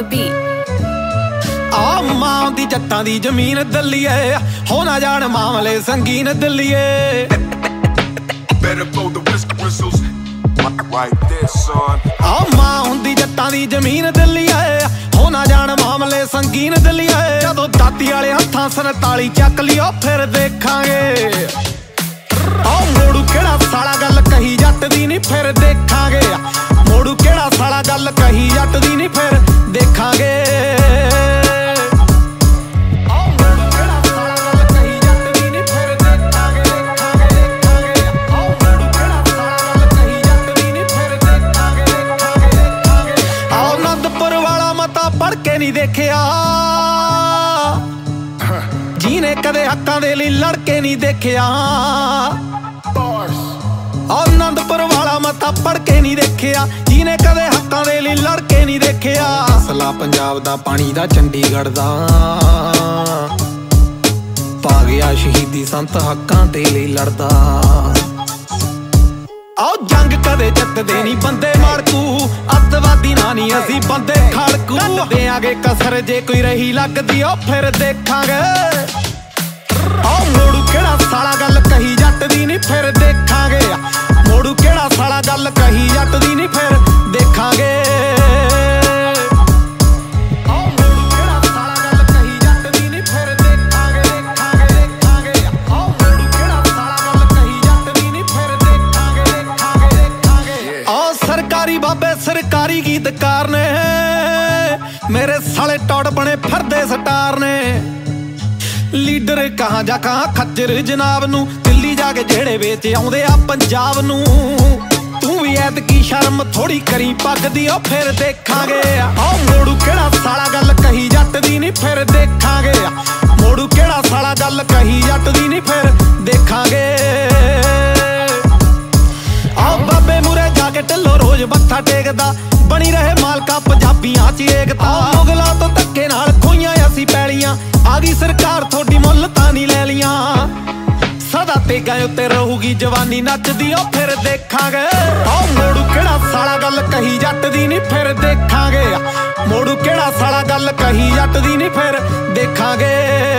the beat. ਆ ਮਾਂ ਦੀ ਜੱਟਾਂ ਦੀ ਜ਼ਮੀਨ ਦਿੱਲੀਏ ਹੋ ਨਾ ਜਾਣ ਮਾਮਲੇ ਸੰਗੀਨ ਦਿੱਲੀਏ Better blow the whistles right there, son. ਆ ਮਾਂ ਹੁੰਦੀ ਜੱਟਾਂ ਦੀ ਜ਼ਮੀਨ ਦਿੱਲੀਏ ਹੋ ਨਾ ਜਾਣ ਮਾਮਲੇ ਸੰਗੀਨ ਦਿੱਲੀਏ ਜਦੋਂ ਦਾਤੀ ਵਾਲੇ ਹੱਥਾਂ 47 ਚੱਕ ਲਿਓ ਫਿਰ ਦੇਖਾਂਗੇ ਆ ਮੋੜੂ ਕਿਹੜਾ ਸਾਲਾ ਗੱਲ ਕਹੀ ਜੱਟ ਦੀ ਨਹੀਂ ਫਿਰ ਦੇਖਾਂਗੇ ਮੋੜੂ ਕਿਹੜਾ ਸਾਲਾ ਗੱਲ ਕਹੀ ਜੱਟ ਦੀ ਨਹੀਂ ਫਿਰ ਦੇਖਾਂਗੇ ਪੜ ਕੇ ਨਹੀਂ ਦੇਖਿਆ ਜਿਹਨੇ ਕਦੇ ਹੱਕਾਂ ਦੇ ਲਈ ਲੜ ਕੇ ਨਹੀਂ ਦੇਖਿਆ ਆਨੰਦਪੁਰ ਵਾਲਾ ਮਤਾ ਪੜ ਕੇ ਨਹੀਂ ਦੇਖਿਆ ਜਿਹਨੇ ਕਦੇ ਹੱਕਾਂ ਦੇ ਲਈ ਲੜ ਕੇ ਨਹੀਂ ਦੇਖਿਆ ਅਸਲਾ ਪੰਜਾਬ ਦਾ ਪਾਣੀ ਦਾ ਚੰਡੀਗੜ੍ਹ ਦਾ ਪਾ ਗਿਆ ਸ਼ਹੀਦੀ ਸੰਤ ਹੱਕਾਂ ਦੇ ਲਈ ਲੜਦਾ ਆਓ ਜੰਗ ਕਦੇ ਜਿੱਤਦੇ ਨਹੀਂ ਬੰਦੇ ਮਾੜਕੂ ਅੱਤਵਾਦੀ ਨਾ ਨਹੀਂ ਅਸੀਂ ਬੰਦੇ ਖੜਕੂ ਦੇਾਂਗੇ ਕਸਰ ਜੇ ਕੋਈ ਰਹੀ ਲੱਗਦੀ ਉਹ ਫਿਰ ਦੇਖਾਂਗੇ ਆਓ ਮੋੜੂ ਕਿਹੜਾ ਸਾਲਾ ਗੱਲ ਕਹੀ ਜੱਟ ਦੀ ਨਹੀਂ ਫਿਰ ਦੇਖਾਂਗੇ ਮੋੜੂ ਕਿਹੜਾ ਸਾਲਾ ਗੱਲ ਕਹੀ ਜੱਟ ਦੀ ਨਹੀਂ ਫਿਰ ਦੇਖਾਂਗੇ ਬਾਬੇ ਸਰਕਾਰੀ ਗੀਤਕਾਰ ਨੇ ਮੇਰੇ ਸਾਲੇ ਟੌੜ ਬਣੇ ਫਿਰਦੇ ਸਟਾਰ ਨੇ ਲੀਡਰ ਕਹਾਂ ਜਾ ਕਹਾਂ ਖੱਜਰ ਜਨਾਬ ਨੂੰ ਦਿੱਲੀ ਜਾ ਕੇ ਜਿਹੜੇ ਵੇਚ ਆਉਂਦੇ ਆ ਪੰਜਾਬ ਨੂੰ ਤੂੰ ਵੀ ਐਤਕੀ ਸ਼ਰਮ ਥੋੜੀ ਕਰੀ ਪੱਗ ਦੀ ਉਹ ਫਿਰ ਦੇਖਾਂਗੇ ਆਹ ਮੋੜੂ ਕਿਹੜਾ ਸਾਲਾ ਗੱਲ ਕਹੀ ਜੱਟ ਦੀ ਨਹੀਂ ਫਿਰ ਦੇਖਾਂਗੇ ਮੋੜੂ ਕਿਹੜਾ ਸਾਲਾ ਗੱਲ ਕਹੀ ਜੱਟ ਦੀ ਨਹੀਂ ਫਿਰ ਦੇਖਾਂਗੇ ਆਹ ਬਾਬੇ ਮੂਰੇ ਜਾ ਕੇ ਢਿੱਲੋਂ ਰੋਜ਼ ਮੱਥਾ ਟੇਕਦਾ ਬਣੀ ਰਹੇ ਮਾਲਕਾ ਪੰਜਾਬੀਆਂ 'ਚ ਏਕਤਾ ਮੁਗਲਾਂ ਤੋਂ ਧੱਕੇ ਨਾਲ ਖੋਈਆਂ ਅਸੀਂ ਪੈਲੀਆਂ ਆ ਗਈ ਸਰਕਾਰ ਤੁਹਾਡੀ ਮੁੱਲ ਤਾਂ ਨਹੀਂ ਲੈ ਲੀਆਂ ਸਦਾ ਤੇਗਾਂ ਉੱਤੇ ਰਹੂਗੀ ਜਵਾਨੀ ਨੱਚਦੀ ਉਹ ਫਿਰ ਦੇਖਾਂਗੇ ਆਹ ਮੋੜੂ ਕਿਹੜਾ ਸਾਲਾ ਗੱਲ ਕਹੀ ਜੱਟ ਦੀ ਨਹੀਂ ਫਿਰ ਦੇਖਾਂਗੇ ਮੋੜੂ ਕਿਹੜਾ ਸਾਲਾ ਗੱਲ ਕਹੀ ਜੱਟ ਦੀ ਨਹੀਂ ਫਿਰ ਦੇਖਾਂਗੇ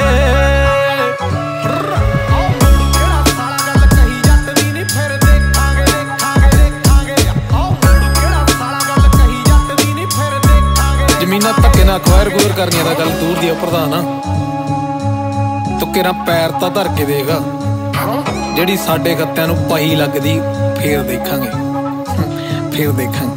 ਜ਼ਮੀਨਾਂ ਧੱਕੇ ਨਾਲ ਅਖਵਾਇਰ ਗੁਜ਼ਰ ਕਰਨੀਆਂ ਦਾ ਗੱਲ ਦੂਰ ਦੀ ਪ੍ਰਧਾਨ ਤੁੱਕੇ ਨਾਲ ਪੈਰ ਤਾਂ ਧਰ ਕੇ ਦੇਗਾ ਜਿਹੜੀ ਸਾਡੇ ਗੱਤਿਆਂ ਨੂੰ ਪਹੀ ਲੱਗਦੀ ਫੇਰ ਦੇਖਾਂਗੇ